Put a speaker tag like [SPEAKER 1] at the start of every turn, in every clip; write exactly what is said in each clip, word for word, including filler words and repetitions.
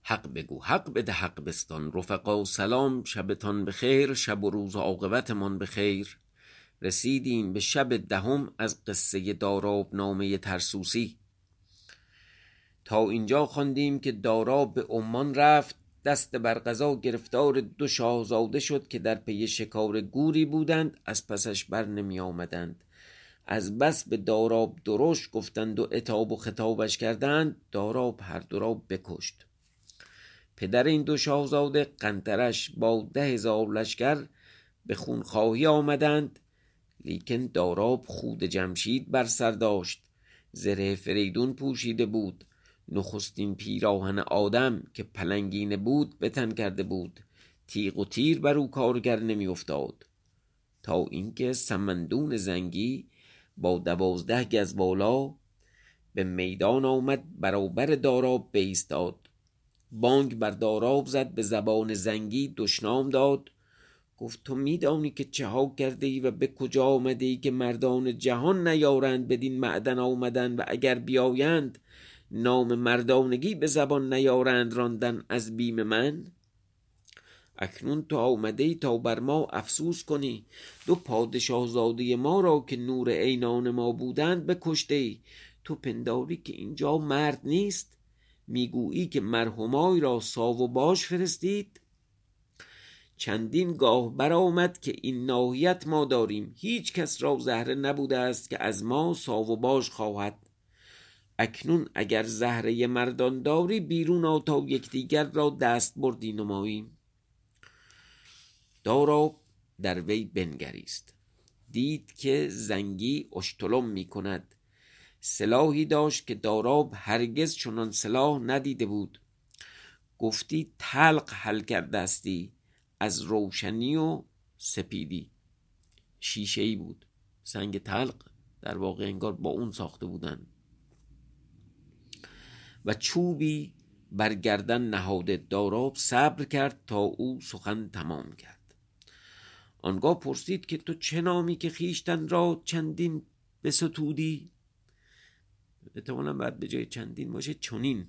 [SPEAKER 1] حق بگو حق بده حق بستان. رفقا سلام، شبتان بخیر، شب و روز و عاقبتمان بخیر. رسیدیم به شب دهم از قصه داراب نامه ترسوسی. تا اینجا خواندیم که داراب به عمان رفت، دست بر قضا گرفتار دو شاهزاده شد که در پی شکار گوری بودند، از پسش بر نمی آمدند. از بس به داراب درشت گفتند و عتاب و خطابش کردند، داراب هر دو را بکشت. پدر این دو شاهزاده قنطرش با ده هزار لشکر به خونخواهی آمدند، لیکن داراب خود جمشید بر سر داشت، زره فریدون پوشیده بود، نخستین پیراهن آدم که پلنگینه بود به تن کرده بود، تیغ و تیر بر او کارگر نمی افتاد. تا اینکه سمندون زنگی با دوازده گز بالا به میدان آمد، برابر داراب بایستاد. بانگ بر داراب زد، به زبان زنگی دشنام داد. گفت تو میدانی که چه ها کرده ای و به کجا آمده ای که مردان جهان نیارند بدین معدن آمدن، و اگر بیایند نام مردانگی به زبان نیارند راندن از بیم من. اکنون تو آمده ای تا بر ما افسوس کنی، دو پادشاه زاده ما را که نور عینان ما بودند بکشته ای. تو پنداری که اینجا مرد نیست، میگویی که مرحومای را ساو و باش فرستید. چندین گاه برآمد که این ناحیت ما داریم، هیچ کس را زهره نبوده است که از ما ساو و باش خواهد. اکنون اگر زهره مردان داری بیرون آ تا یکدیگر را دست بردی نماییم. داراب در وی بنگریست، دید که زنگی اشتلم می کند. سلاحی داشت که داراب هرگز چنان سلاح ندیده بود. گفتی تلق حل کرده استی از روشنی و سپیدی. شیشه‌ای بود، سنگ تلق در واقع انگار با اون ساخته بودن. و چوبی بر گردن نهاده. داراب صبر کرد تا او سخن تمام کرد. آنگاه پرسید که تو چه نامی که خیشتن را چندین بستودی؟ احتمالاً باید به جای چندین باشه چنین.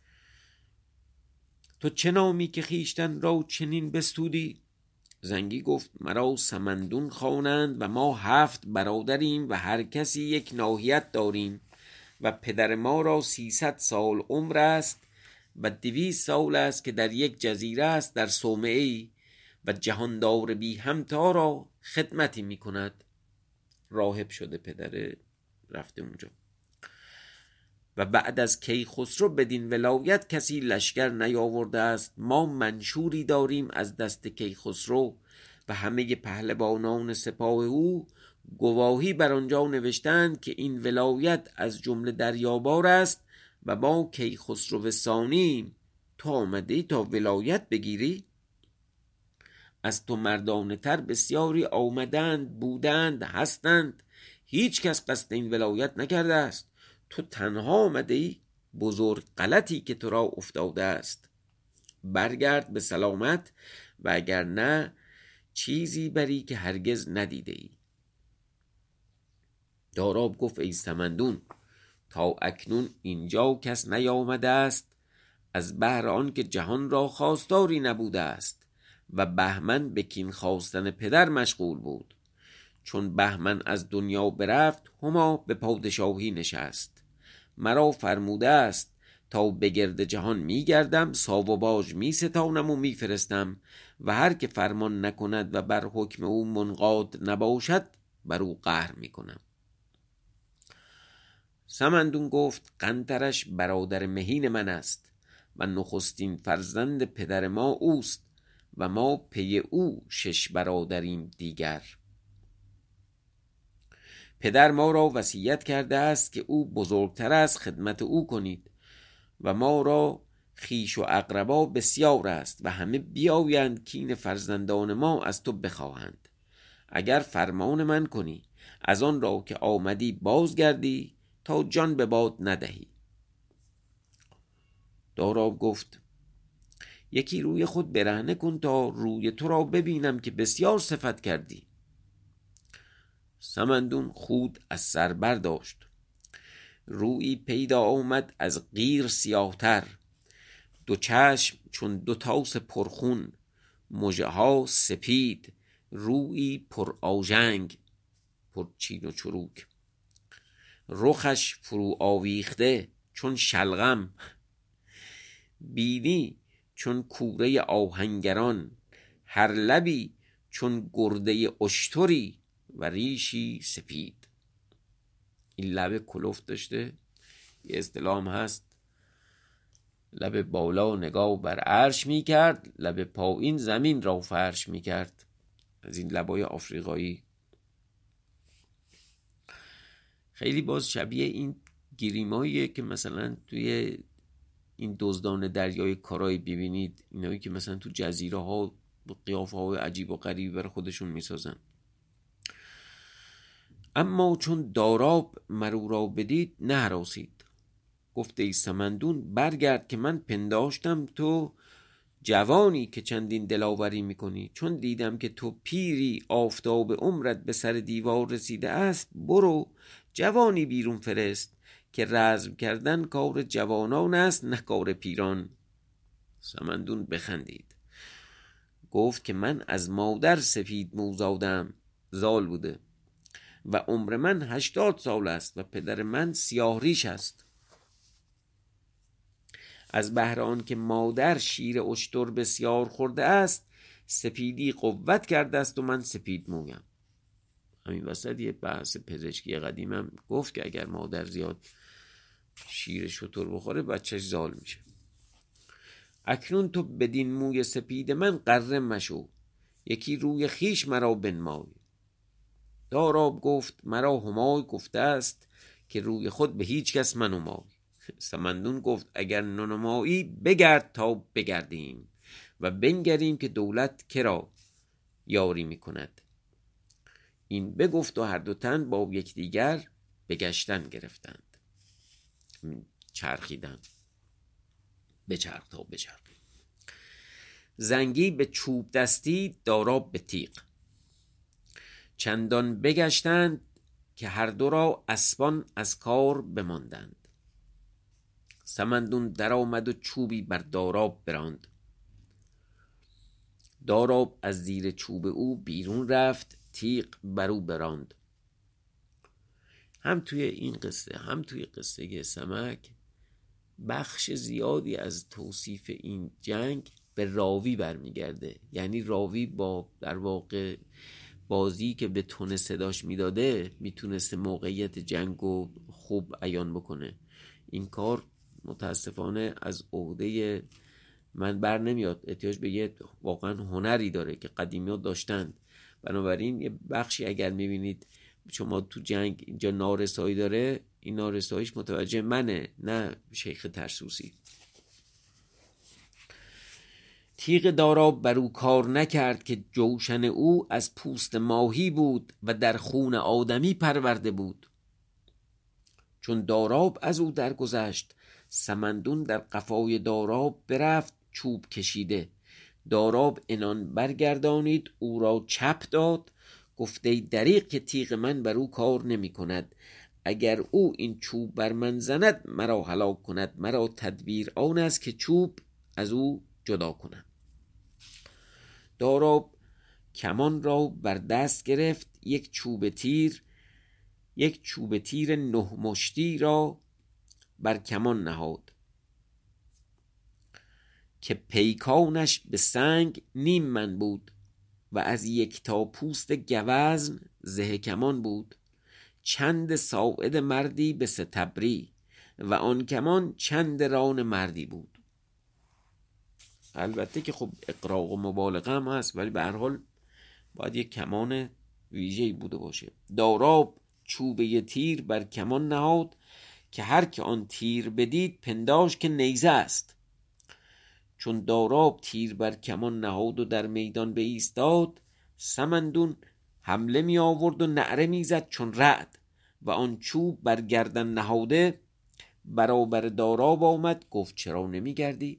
[SPEAKER 1] تو چه نامی که خیشتن را چنین بستودی؟ زنگی گفت مرا سمندون خوانند و ما هفت برادریم و هر کسی یک ناحیت داریم و پدر ما را سیصد سال عمر است و دویست سال است که در یک جزیره است در صومعه و جهاندار بی همتا را خدمتی می کند. راهب شده پدر، رفته اونجا. و بعد از کیخسرو بدین ولایت کسی لشکر نیاورده است. ما منشوری داریم از دست کیخسرو و همه پهلوانان سپاه او گواهی بر آنجا نوشتند که این ولایت از جمله دریابار است و ما کیخسرو ثانی. تو آمدی تا ولایت بگیری؟ از تو مردانه تر بسیاری آمدند، بودند، هستند، هیچ کس قصد این ولایت نکرده است. تو تنها آمده ای، بزرگ غلطی که تو را افتاده است. برگرد به سلامت و اگر نه چیزی بری که هرگز ندیده ای. داراب گفت ای سمندون، تا اکنون اینجا کس نیامده است از بهر آن که جهان را خواستاری نبوده است و بهمن به کین خواستن پدر مشغول بود. چون بهمن از دنیا برفت هما به پادشاهی نشست. مرا فرموده است تا به گرد جهان می گردم، ساو و باج می ستانم و می فرستم و هر که فرمان نکند و بر حکم او منقاد نباشد بر او قهر می کنم. سمندون گفت قنطرش برادر مهین من است و نخستین فرزند پدر ما اوست و ما پی او شش برادریم دیگر. پدر ما را وصیت کرده است که او بزرگتر است، خدمت او کنید و ما را خیش و اقربا بسیار است و همه بیایند کین فرزندان ما از تو بخواهند. اگر فرمان من کنی از آن را که آمدی بازگردی تا جان به باد ندهی. داراب گفت یکی روی خود برهنه کن تا روی تو را ببینم که بسیار صفت کردی. سمندون خود از سر برداشت، رویی پیدا آمد از قیر سیاهتر، دو چشم چون دو تاس پرخون، مژه ها سپید، رویی پر آژنگ پر چین و چروک. رخش فرو آویخته چون شلغم، بینی چون کوره آهنگران. هر لبی چون گرده اشتری، و ریشی سپید. این لب کلفت داشته. یه اصطلاح هم هست، لب بالا نگاه بر عرش می کرد، لب پایین زمین را فرش می کرد. از این لبای آفریقایی. خیلی باز شبیه این گیریماییه که مثلا توی این دزدان دریای کارایی ببینید، اینایی که مثلا تو جزیره ها قیافه های عجیب و غریب برای خودشون میسازن. اما چون داراب مرو را بدید نهراسید. گفته ای سمندون برگرد که من پنداشتم تو جوانی که چندین دلاوری میکنی. چون دیدم که تو پیری آفتاب عمرت به سر دیوار رسیده است، برو جوانی بیرون فرست که رزم کردن کار جوانان است نه کار پیران. سمندون بخندید، گفت که من از مادر سفید موزادم، زال بوده و عمر من هشتاد سال است و پدر من سیاه ریش است. از بهر آن که مادر شیر اشتر بسیار خورده است، سپیدی قوت کرده است و من سپید مویم. همین وسط یه بحث پزشکی قدیمم گفت که اگر مادر زیاد شیر شتر بخوره بچهش زال میشه. اکنون تو بدین موی سپید من غره مشو، یکی روی خیش مرا بنمای. داراب گفت مرا همای گفته است، که روی خود به هیچ کس منمای. سمندون گفت اگر ننمایی بگرد تا بگردیم، و بنگریم که دولت کرا یاری میکند. این بگفت و هر دو تن با یکدیگر بگشتن گرفتند. چرخیدن، بچرخ تا بچرخ. زنگی به چوب دستی، داراب به تیغ. چندان بگشتند که هر دو را اسبان از کار بماندند. سمندون در آمد و چوبی بر داراب براند. داراب از زیر چوب او بیرون رفت، تیغ بر او براند. هم توی این قصه هم توی قصه سمک بخش زیادی از توصیف این جنگ به راوی برمیگرده. یعنی راوی با در واقع بازی که به تون صداش میداده میتونسته موقعیت جنگو خوب عیان بکنه. این کار متاسفانه از عهده من بر نمیاد. احتیاج به یه واقعا هنری داره که قدیمی ها داشتند. بنابراین یه بخشی اگر میبینید شما تو جنگ اینجا نارسایی داره، این نارساییش متوجه منه نه شیخ ترسوسی. تیغ داراب بر او کار نکرد، که جوشن او از پوست ماهی بود و در خون آدمی پرورده بود. چون داراب از او درگذشت، سمندون در قفای داراب برفت چوب کشیده. داراب عنان برگردانید، او را چپ داد. گفته دریغ که تیغ من بر او کار نمی کند. اگر او این چوب بر من زند مرا هلاک کند. مرا تدبیر آن است که چوب از او جدا کنم. داراب کمان را بر دست گرفت، یک چوب تیر یک چوب تیر نه مشتی را بر کمان نهاد، که پیکانش به سنگ نیم من بود و از یک تا پوست گوزن زه کمان بود. چند ساعد مردی به ستبری و آن کمان چند ران مردی بود. البته که خب اقراق و مبالغه هم هست، ولی به هر حال باید یک کمان ویژه‌ای بوده باشه. داراب چوبه تیر بر کمان نهاد، که هر که آن تیر بدید پنداش که نیزه است. چون داراب تیر بر کمان نهاد و در میدان به ایستاد، سمندون حمله می آورد و نعره می زد چون رعد و آن چوب بر گردن نهاده برابر داراب آمد. گفت چرا نمی گردی؟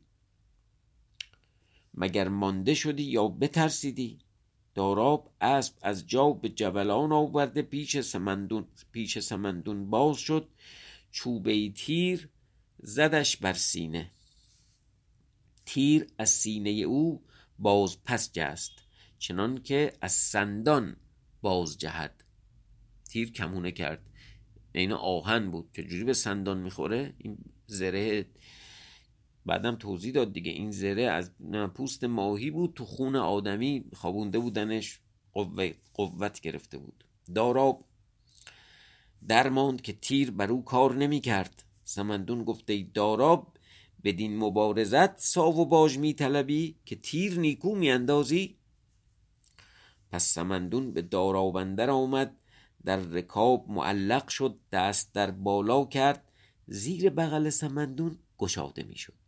[SPEAKER 1] مگر مانده شدی یا بترسیدی؟ داراب اسب از جا به جولان آورده پیش سمندون پیش سمندون باز شد. چوبه تیر زدش بر سینه. تیر از سینه او باز پس جست، چنان که از سندان باز جهد. تیر کمونه کرد، این آهن بود، چجوری به سندان میخوره؟ این زره بعدم توضیح داد دیگه، این زره از پوست ماهی بود، تو خون آدمی خوابونده بودنش، قوت, قوت گرفته بود. داراب درماند که تیر بر او کار نمی کرد. سمندون گفته داراب بدین مبارزت ساو و باج می طلبی، که تیر نیکو می اندازی؟ پس سمندون به داراب اندر آمد، در رکاب معلق شد، دست در بالا کرد، زیر بغل سمندون گشاده می شد.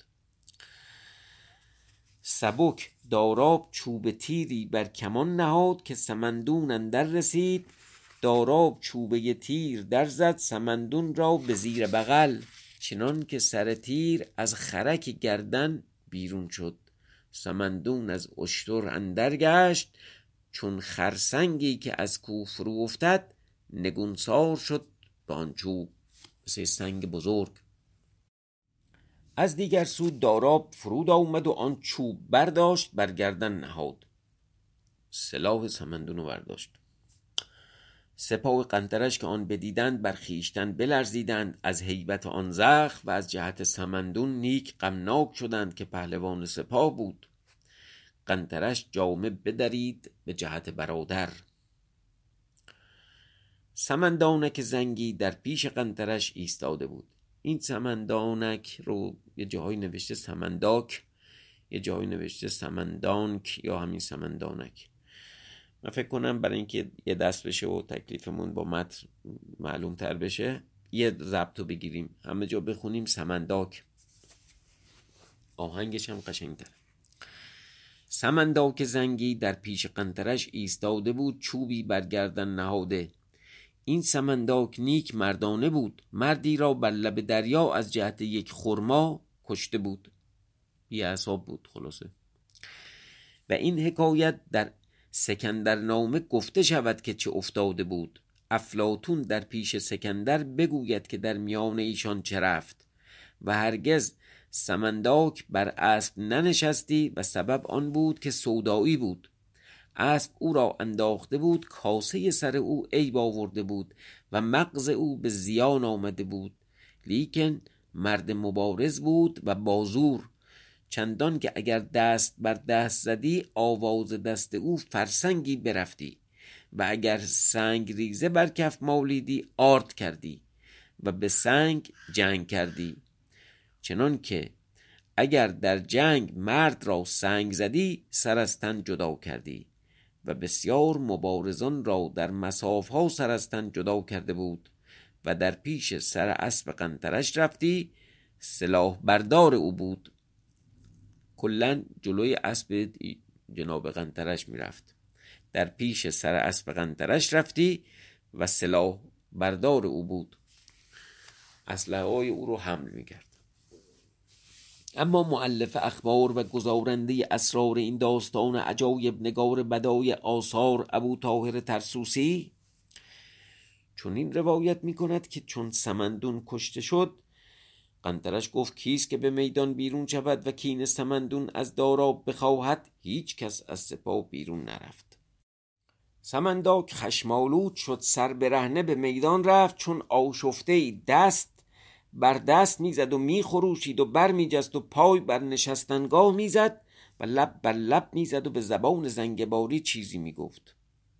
[SPEAKER 1] سبک داراب چوب تیری بر کمان نهاد، که سمندون اندر رسید. داراب چوبه تیر در زد، سمندون را به زیر بغل، چنان که سر تیر از خرک گردن بیرون شد. سمندون از اشتر اندر گشت، چون خرسنگی که از کوه فرو افتد، نگونسار شد به آن چوب، مثل سنگ بزرگ. از دیگر سو داراب فرود آمد و آن چوب برداشت، بر گردن نهاد. سلاح سمندون رو برداشت. سپاه قنطرش که آن بدیدند بر خویشتن بلرزیدند از هیبت آن زخم، و از جهت سمندون نیک غمناک شدند که پهلوان سپاه بود. قنطرش جامه بدرید به جهت برادر. سمندانک زنگی در پیش قنطرش ایستاده بود. این سمندانک رو یه جایی نوشته سمنداک، یه جایی نوشته سمندانک یا همین سمندانک. من فکر کنم برای اینکه یه دست بشه و تکلیفمون با متن معلوم تر بشه، یه ضبط رو بگیریم، همه جا بخونیم سمنداک، آهنگش هم قشنگ‌تر. سمنداک زنگی در پیش قنطرش ایستاده بود، چوبی بر گردن نهاده. این سمنداک نیک مردانه بود، مردی را بر لب دریا از جهت یک خرما کشته بود. بی اعصاب بود خلاصه. و این حکایت در سکندرنامه گفته شود که چه افتاده بود. افلاطون در پیش سکندر بگوید که در میان ایشان چه رفت، و هرگز سمنداک بر اسب ننشستی، و سبب آن بود که سودایی بود. اسب او را انداخته بود، کاسه سر او عیب آورده بود و مغز او به زیان آمده بود. لیکن مرد مبارز بود و بازور، چندان که اگر دست بر دست زدی آواز دست او فرسنگی برفتی، و اگر سنگ ریزه بر کف مالیدی آرد کردی و به سنگ جنگ کردی. چنان که اگر در جنگ مرد را سنگ زدی سر از تن جدا کردی، و بسیار مبارزان را در مصاف ها سر از تن جدا کرده بود. و در پیش سر اسب قنطرش رفتی، سلاح بردار او بود. کلن جلوی اسب جناب قنطرش می رفت. در پیش سر اسب قنطرش رفتی و سلاح بردار او بود، اسلحه های او رو حمل می کرد. اما مؤلف اخبار و گزارنده اسرار این داستان عجایب نگار بدای آثار ابو طاهر ترسوسی چون این روایت می کند که چون سمندون کشته شد، قنطرش گفت کیست که به میدان بیرون شود و کین سمندون از داراب بخواهد؟ هیچ کس از سپاه بیرون نرفت. سمنداک خشمالود شد، سر برهنه به میدان رفت. چون آشفته دست بر دست میزد و میخروشید و بر میجست و پای بر نشستنگاه میزد و لب بر لب میزد و به زبان زنگباری چیزی میگفت.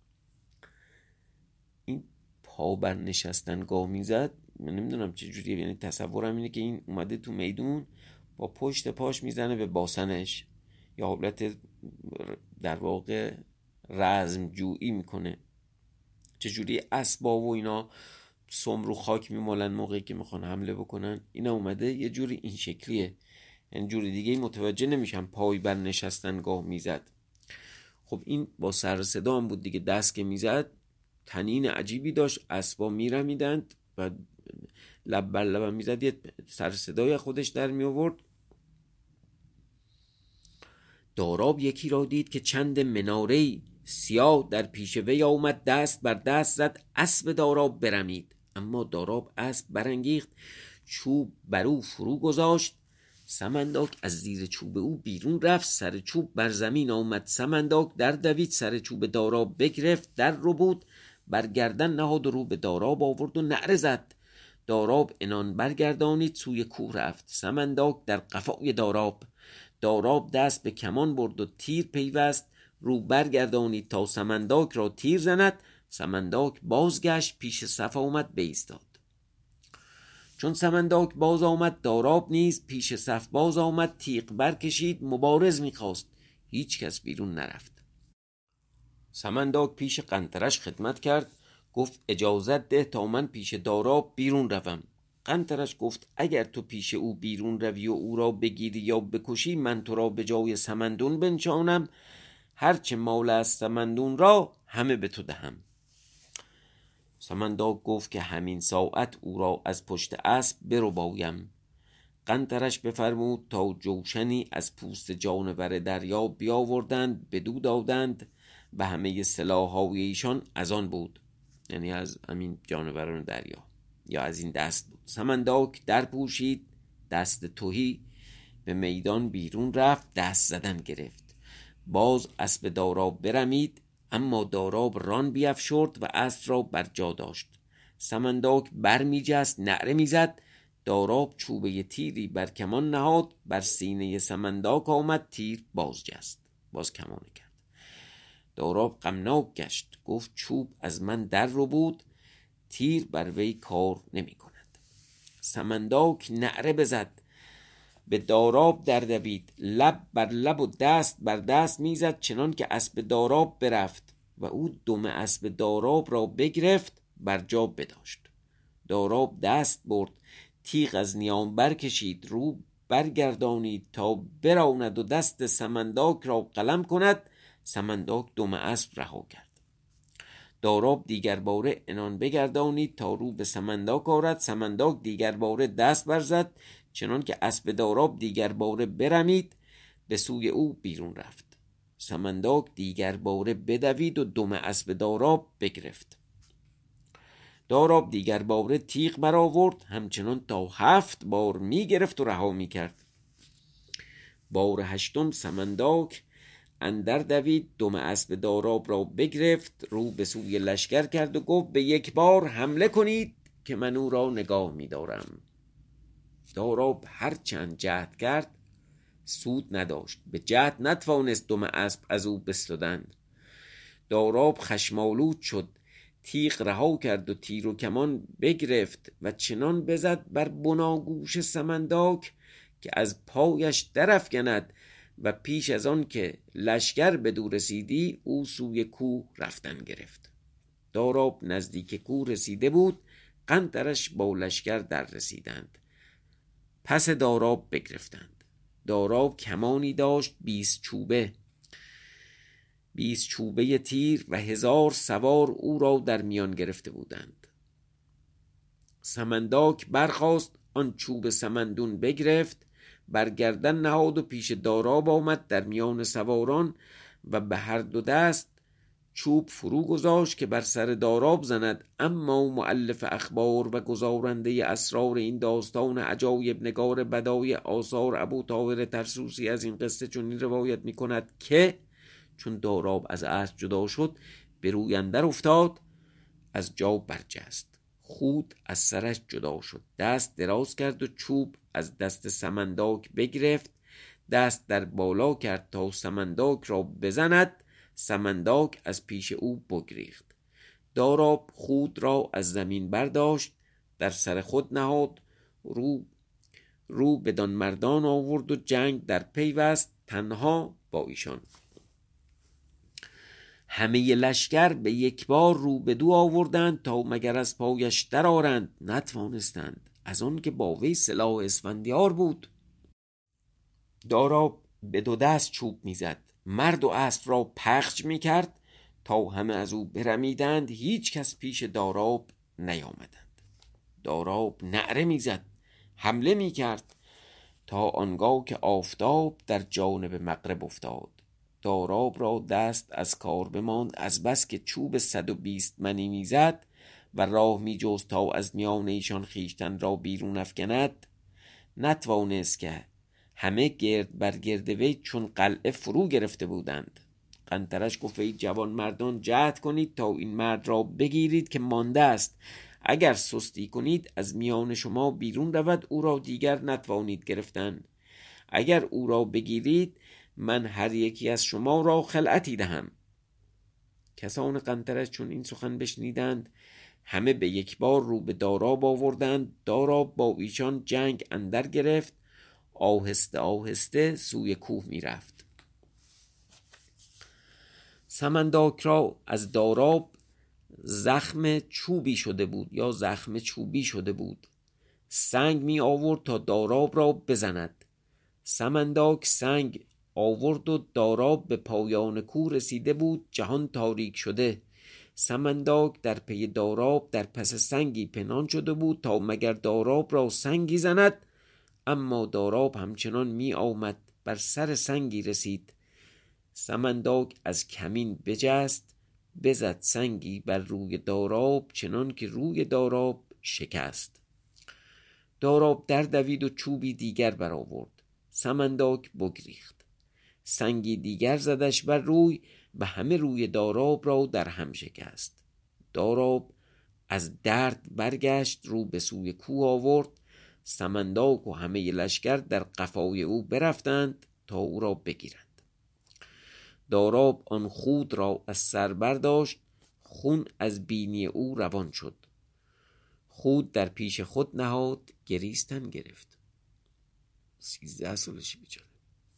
[SPEAKER 1] این پا بر نشستنگاه میزد، من نمیدونم چه جوریه، یعنی تصورم اینه که این اومده تو میدون با پشت پاش میزنه به باسنش، یا حالت در واقع رزم جویی میکنه. چه جوری اسبا و اینا سم رو خاک میمالن موقعی که میخوان حمله بکنن، اینا اومده یه جوری این شکلیه، یعنی جوری دیگه متوجه نمیشم پای بر نشستنگاه میزد. خب این با سر صدا هم بود دیگه، دست که میزد تنین عجیبی داشت، اسبا میرمیدند و لب بر لب میزد، یه سر صدای خودش در می آورد. داراب یکی را دید که چند مناره سیاه در پیش وی آمد، دست بر دست زد، اسب داراب برمید. اما داراب اسب برانگیخت، چوب بر او فرو گذاشت، سمنداک از زیر چوب او بیرون رفت، سر چوب بر زمین آمد. سمنداک در دوید، سر چوب داراب بگرفت، در رو بود بر گردن نهاد و رو به داراب آورد و نعره زد. داراب عنان برگردانید، سوی کوه رفت. سمنداک در قفای داراب، داراب دست به کمان برد و تیر پیوست. رو برگردانید تا سمنداک را تیر زند. سمنداک بازگشت، پیش صف آمد بایستاد. چون سمنداک باز آمد، داراب نیز پیش صف باز آمد. تیغ برکشید، مبارز میخواست، هیچ کس بیرون نرفت. سمنداک پیش قنطرش خدمت کرد، گفت اجازت ده تا من پیش داراب بیرون روم. قنطرش گفت اگر تو پیش او بیرون روی و او را بگیری یا بکشی، من تو را به جای سمندون بنشانم، هرچه مال است سمندون را همه به تو دهم. سمنداک گفت که همین ساعت او را از پشت اسب بربایم. قنطرش بفرمود تا جوشنی از پوست جانور دریا بیاوردند، بدو دادند و همه سلاح‌های ایشان از آن بود، یعنی از همین جانوران دریا یا از این دست بود. سمنداک در پوشید، دست تهی به میدان بیرون رفت، دست زدن گرفت. باز اسب داراب برمید، اما داراب ران بیفشرد و اسب را بر جا داشت. سمنداک بر می جست، نعره می زد. داراب چوبه تیری بر کمان نهاد، بر سینه سمنداک آمد، تیر باز جست، باز کمانه کرد. داراب غمناک گشت، گفت چوب از من در رو بود، تیر بر وی کار نمی کند. سمنداک نعره بزد، به داراب در دوید، لب بر لب و دست بر دست میزد، چنان که اسب داراب برفت و او دم اسب داراب را بگرفت، بر جا بداشت. داراب دست برد، تیغ از نیام برکشید، رو برگردانید تا براند و دست سمنداک را قلم کند. سمنداک دم اسب رها کرد. داراب دیگر باره عنان بگردانید تا رو به سمنداک آرد. سمنداک دیگر باره دست برزد، چنان که اسب داراب دیگر باره برمید، به سوی او بیرون رفت. سمنداک دیگر باره بدوید و دم اسب داراب بگرفت. داراب دیگر باره تیغ برآورد، همچنان تا هفت بار می گرفت و رها می کرد. بار هشتم سمنداک اندر دوید، دم اسب داراب را بگرفت، رو به سوی لشکر کرد و گفت به یک بار حمله کنید که من او را نگاه می دارم. داراب هر چند جهد کرد سود نداشت، به جهد نتوانست دم اسب از او بستدن. داراب خشمالود شد، تیغ رها کرد و تیر و کمان بگرفت و چنان بزد بر بناگوش سمنداک که از پایش در افکند و پیش از آن که لشکر بدو رسیدی، او سوی کوه رفتن گرفت. داراب نزدیک کوه رسیده بود، قنطرش با لشکر در رسیدند، پس داراب بگرفتند. داراب کمانی داشت بیست چوبه، بیست چوبه تیر و هزار سوار او را در میان گرفته بودند. سمنداک برخاست، آن چوب سمندون بگرفت، بر گردن نهاد و پیش داراب آمد در میان سواران و به هر دو دست چوب فرو گذاشت که بر سر داراب زند. اما مؤلف اخبار و گزارنده اسرار این داستان عجایب نگار بدای آثار ابوطاهر طرسوسی از این قصه چنین روایت می کند که چون داراب از اسب جدا شد، به روی اندر افتاد، از جا برجست، خود از سرش جدا شد، دست دراز کرد و چوب از دست سمنداک بگرفت، دست در بالا کرد تا سمنداک را بزند. سمنداک از پیش او بگریخت. داراب خود را از زمین برداشت، در سر خود نهاد، رو رو بدان مردان آورد و جنگ در پیوست تنها با ایشان. همه لشکر به یک بار رو بدو آوردند تا مگر از پایش در آرند، نتوانستند، از آن که با وی سلاح اسفندیار بود. داراب به دو دست چوب میزد، مرد و اسب را پخش میکرد تا همه از او برمیدند، هیچ کس پیش داراب نیامدند. داراب نعره میزد، حمله میکرد تا آنگاه که آفتاب در جانب مغرب افتاد. داراب را دست از کار بماند، از بس که چوب صد و بیست منی میزد و راه میجست تا از میان ایشان خیشتن را بیرون افکند، نتوانست که همه گرد بر گرد وی چون قلعه فرو گرفته بودند. قنطرش گفت ای جوان مردان جهد کنید تا این مرد را بگیرید که مانده است. اگر سستی کنید از میان شما بیرون رود، او را دیگر نتوانید گرفتن. اگر او را بگیرید من هر یکی از شما را خلعتی دهم. کسان قنطرش چون این سخن بشنیدند همه به یک بار رو به داراب آوردند. داراب با ایشان جنگ اندر گرفت، آهسته آهسته سوی کوه می رفت. سمنداک را از داراب زخم چوبی شده بود یا زخم چوبی شده بود. سنگ می آورد تا داراب را بزند. سمنداک سنگ آورد و داراب به پایان کوه رسیده بود، جهان تاریک شده. سمنداک در پی داراب در پس سنگی پنهان شده بود تا مگر داراب را سنگی زند، اما داراب همچنان می آمد، بر سر سنگی رسید. سمنداک از کمین بجست، بزد سنگی بر روی داراب، چنان که روی داراب شکست. داراب در دوید و چوبی دیگر برآورد. سمنداک بگریخت. سنگی دیگر زدش بر روی و همه روی داراب را در هم شکست. داراب از درد برگشت، رو به سوی کوه آورد. سمنداک و همه لشکر در قفای او برفتند تا او را بگیرند. داراب آن خود را از سر برداشت، خون از بینی او روان شد. خود در پیش خود نهاد، گریستن گرفت. سیزده سالشی بیچاره.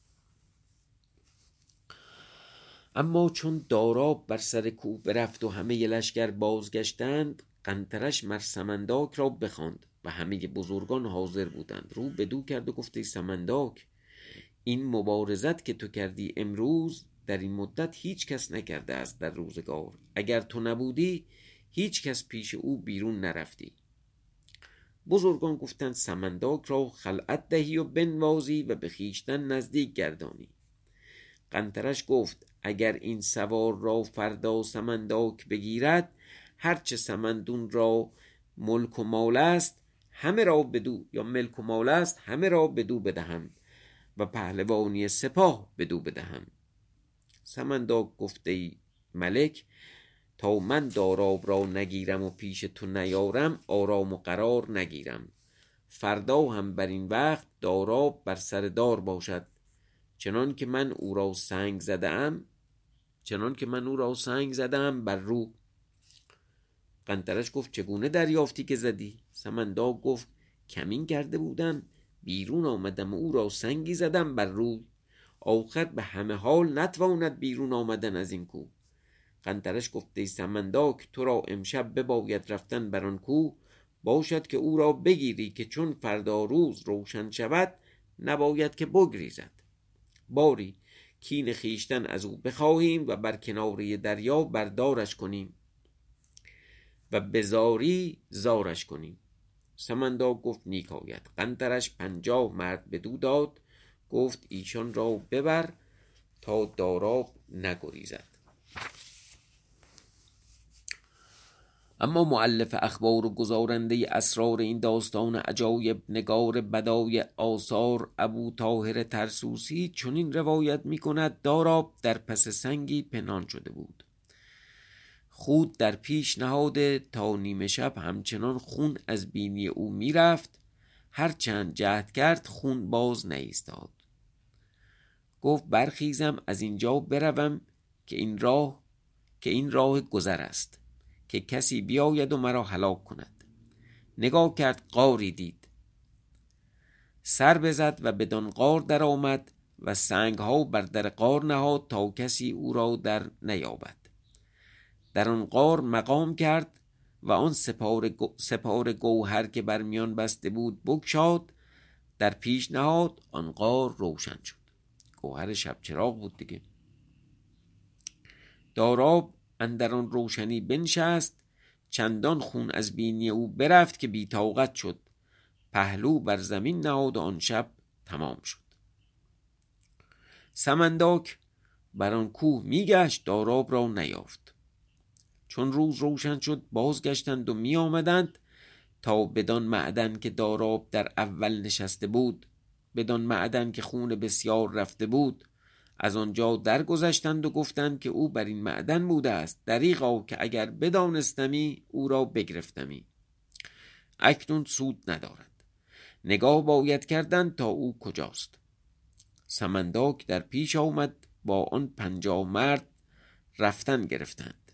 [SPEAKER 1] اما چون داراب بر سر کوه برفت و همه لشکر بازگشتند، قنطرش مر سمنداک را بخواند و همه بزرگان حاضر بودند. رو بدو کرد و گفت ای سمنداک، این مبارزت که تو کردی امروز در این مدت هیچ کس نکرده است در روزگار. اگر تو نبودی هیچ کس پیش او بیرون نرفتی. بزرگان گفتند سمنداک را خلعت دهی و بنوازی و به خویشتن نزدیک گردانی. قنطرش گفت اگر این سوار را فردا سمنداک بگیرد، هرچه سمندون را ملک و مال است همه را بدو یا ملک و مال است همه را بدو بدهم و پهلوانی سپاه بدو بدهم. سمنداک گفت ای ملک، تا من داراب را نگیرم و پیش تو نیارم آرام و قرار نگیرم. فردا هم بر این وقت داراب بر سر دار باشد، چنان که من او را سنگ زدم چنان که من او را سنگ زدم بر رو. قنطرش گفت چگونه دریافتی که زدی؟ سمنداک گفت کمین کرده بودم، بیرون آمدم و او را سنگی زدم بر روی. آخر به همه حال نتواند بیرون آمدن از این کوه. قنطرش گفت ای سمنداک، تو را امشب بباید رفتن بر آن کوه، باشد که او را بگیری که چون فردا روز روشن شود نباید که بگریزد. باری کین خیشتن از او بخواهیم و بر کناره دریا بردارش کنیم و بزاری زارش کنیم. سمنداک گفت نیک آید. قنطرش پنجاه مرد بدو داد، گفت ایشان را ببر تا داراب نگریزد. اما مؤلف اخبار و گزارنده اسرار این داستان عجایب، نگار بدای آثار ابو طاهر طرسوسی چنین روایت می کند داراب در پس سنگی پنهان شده بود. خود در پیش نهاده تا نیمه شب همچنان خون از بینی او می رفت. هر چند جهد کرد خون باز نایستاد. گفت برخیزم از اینجا بروم که این راه که این راه گذر است، که کسی بیاید و مرا هلاک کند. نگاه کرد غاری دید، سر بزد و بدان غار در آمد و سنگ ها بر در غار نهاد تا کسی او را در نیابد. در آن غار مقام کرد و آن سپار, گو سپار گوهر که بر میان بسته بود بگشاد، در پیش نهاد، آن غار روشن شد. گوهر شب چراغ بود دیگه. داراب اندر آن روشنی بنشست، چندان خون از بینی او برفت که بی طاقت شد. پهلو بر زمین نهاد و آن شب تمام شد. سمنداک بر آن کوه میگشت، داراب را نیافت. چون روز روشن شد بازگشتند و می آمدند تا بدان معدن که داراب در اول نشسته بود بدان معدن که خون بسیار رفته بود، از آنجا درگذشتند و گفتند که او بر این معدن بوده است. دریغا که اگر بدانستمی او را بگرفتمی. اکنون سود ندارد، نگاه باید کردن تا او کجاست. سمنداک در پیش آمد، با آن پنجاه مرد رفتن گرفتند.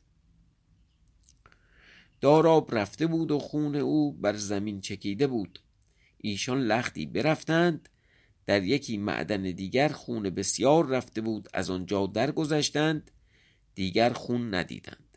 [SPEAKER 1] داراب رفته بود و خون او بر زمین چکیده بود. ایشان لختی برفتند، در یکی معدن دیگر خون بسیار رفته بود، از آنجا درگذشتند، دیگر خون ندیدند.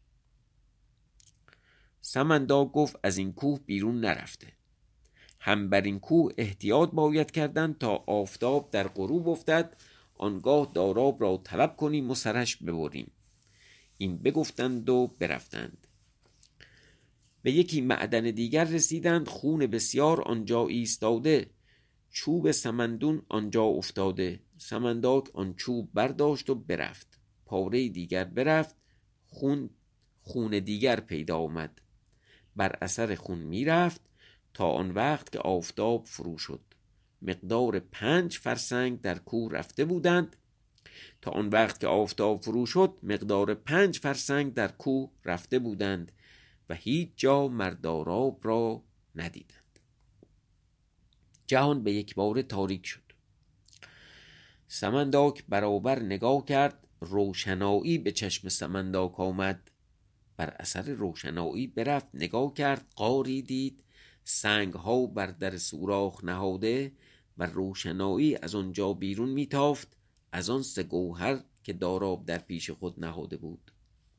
[SPEAKER 1] سمنداک گفت از این کوه بیرون نرفته، هم بر این کوه احتیاط باید کردند تا آفتاب در غروب افتد، آنگاه داراب را طلب کنیم و سرش ببریم. این بگفتند و برفتند. به یکی معدن دیگر رسیدند، خون بسیار آنجا ایستاده، چوب سمندون آنجا افتاده. سمنداک آن چوب برداشت و برفت. پاره دیگر برفت، خون خون دیگر پیدا آمد. بر اثر خون میرفت تا آن وقت که آفتاب فرو شد. مقدار پنج فرسنگ در کوه رفته بودند. تا آن وقت که آفتاب فرو شد مقدار پنج فرسنگ در کوه رفته بودند و هیچ جا مرد داراب را ندیدند. جهان به یک باره تاریک شد. سمنداک برابر نگاه کرد، روشنایی به چشم سمنداک آمد. بر اثر روشنایی برفت، نگاه کرد، غاری دید، سنگ ها بر در سوراخ نهاده و روشنایی از آنجا بیرون میتافت، از آن سه گوهر که داراب در پیش خود نهاده بود.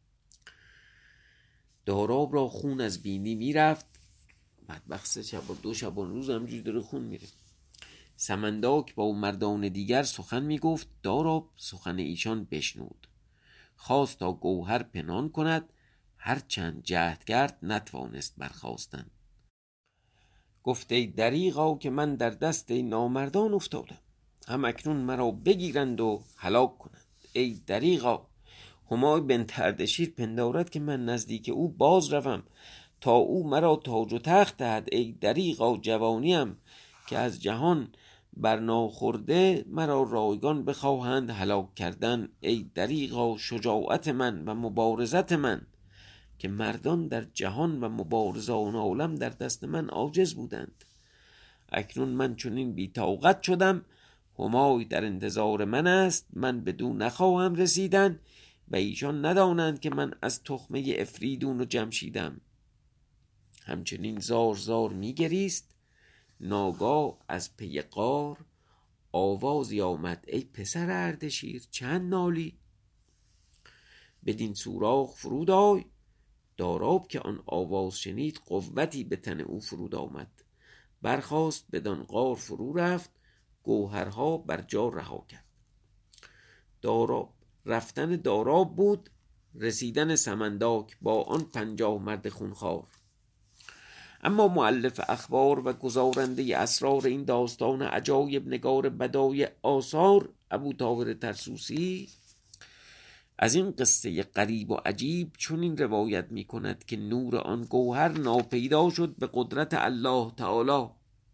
[SPEAKER 1] داراب را خون از بینی میرفت، بدبخت سه شب و دو شبان روز همجوری داره خون میره. سمنداک با مردان دیگر سخن میگفت، داراب سخن ایشان بشنود. خواست تا گوهر پنهان کند، هر چند جهد کرد نتوانست برخاستن. گفت ای دریغا که من در دست نامردان افتادم، هم اکنون مرا بگیرند و هلاک کنند. ای دریغا، همای بنت اردشیر پندارد که من نزدیک او باز روم تا او مرا تاج و تخت دهد. ای دریغا، جوانیم که از جهان برناخورده، مرا رایگان بخواهند هلاک کردن. ای دریغا، شجاعت من و مبارزت من که مردان در جهان و مبارزان عالم در دست من عاجز بودند. اکنون من چنین بی طاقت شدم، همای در انتظار من است، من بدو نخواهم رسیدن و ایشان ندانند که من از تخمه افریدون و جمشیدم. همچنین زار زار میگریست. ناگاه از پی غار آوازی آمد، ای پسر اردشیر چند نالی؟ بدین سوراخ فرود آی. داراب که آن آواز شنید قوتی به تن او فرود آمد، برخاست بدان غار فرو رفت، گوهرها بر جا رها کرد. داراب رفتن داراب بود، رسیدن سمنداک با آن پنجاه مرد خونخوار. اما مؤلف اخبار و گزارنده اسرار این داستان عجایب نگار بدای آثار ابوطاهر طرسوسی از این قصه غریب و عجیب چنین روایت می کند که نور آن گوهر ناپیدا شد به قدرت الله تعالی.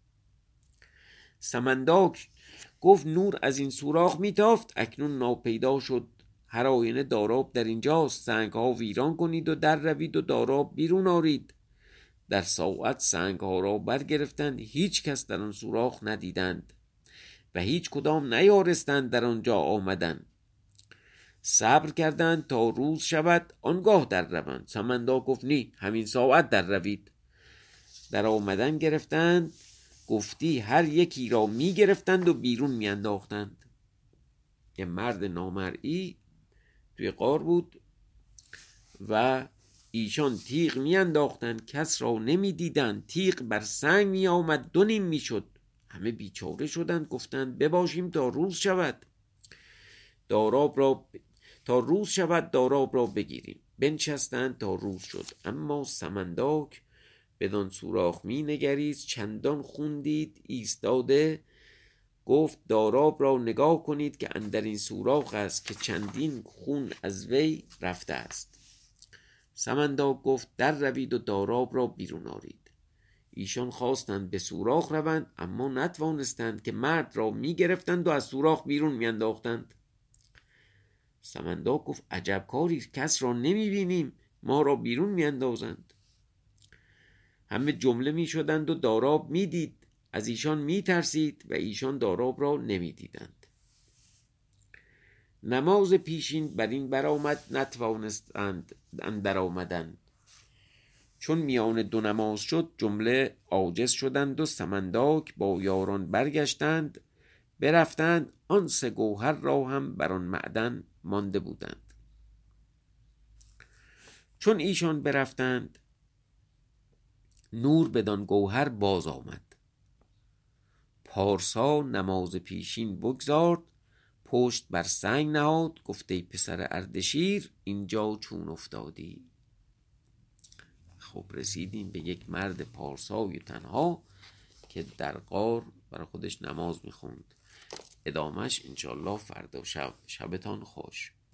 [SPEAKER 1] سمنداک گفت نور از این سوراخ میتافت، اکنون ناپیدا شد. هر آینه داراب در اینجاست، سنگ ها ویران کنید و در روید و داراب بیرون آرید. در ساعت سنگ ها را برگرفتند، هیچ کس در آن سوراخ ندیدند و هیچ کدام نیارستند در آنجا آمدن. صبر کردند تا روز شود، آنگاه در روند. سمنداک گفت نی، همین ساعت در روید. در آمدن گرفتند، گفتی هر یکی را می گرفتند و بیرون می انداختند. یه مرد نامرئی توی غار بود و ایشان تیغ می انداختند، کس را نمی دیدند. تیغ بر سنگ می آمد، دو نیم می شد. همه بیچاره شدند، گفتند بباشیم تا روز شود. داراب را تا روز شود داراب را بگیریم. بنشستند تا روز شد، اما سمنداک بدان سوراخ می نگریست، چندان خون دید ایستاده. گفت داراب را نگاه کنید که اندر این سوراخ است که چندین خون از وی رفته است. سمنداک گفت در روید و داراب را بیرون آرید. ایشان خواستند به سوراخ روند، اما نتوانستند که مرد را می گرفتند و از سوراخ بیرون می انداختند. سمنداق گفت عجب کاری، کس را نمی بینیم، ما را بیرون می اندازند. همه جمله می شدند و داراب می دید، از ایشان می ترسید و ایشان داراب را نمی دیدند. نماز پیشین بر این برآمد، نتوانستند اندر آمدن. چون میان دو نماز شد، جمله عاجز شدند و سمنداک با یاران برگشتند، برفتند، آن سه گوهر را هم بر آن معدن مانده بودند. چون ایشان برفتند، نور بدان گوهر باز آمد. پارسا نماز پیشین بگزارد، پشت بر سنگ نهاد، گفت ای پسر اردشیر، اینجا چون افتادی؟ خب رسیدیم به یک مرد پارسای تنها که در غار برای خودش نماز میخوند. ادامهش انشالله فردا شب. شبتان خوش.